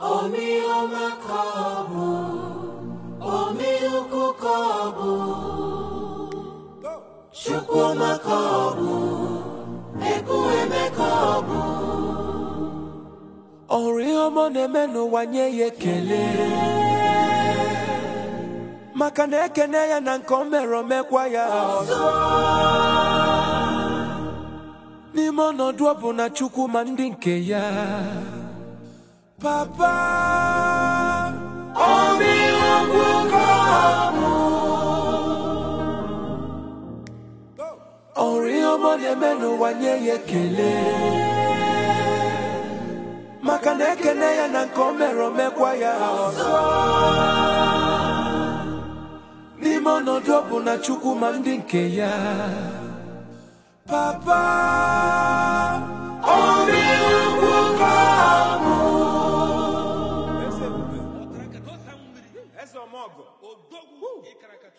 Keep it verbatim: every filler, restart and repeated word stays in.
Omi omakabu, omi ukukabu, chukwu makabu, ekuwe mekabu. Ori omo nemenu wanye yekele, makane ekene ya na nkomero mekwa ya ozo. N'ime ọnọdụ ọ bụ na Chukwu ma ndị nke ya. Papa, omi ukukabu, ori omo nemenu wanye yekele, maka na ekene ya na nkomero mekwa ya ọzọ. N'ime ọnọdụ ọ bụ na Chukwu ma ndị nke ya. Papa, omi ukukabu. Ese mogo, odogu, ikaraka.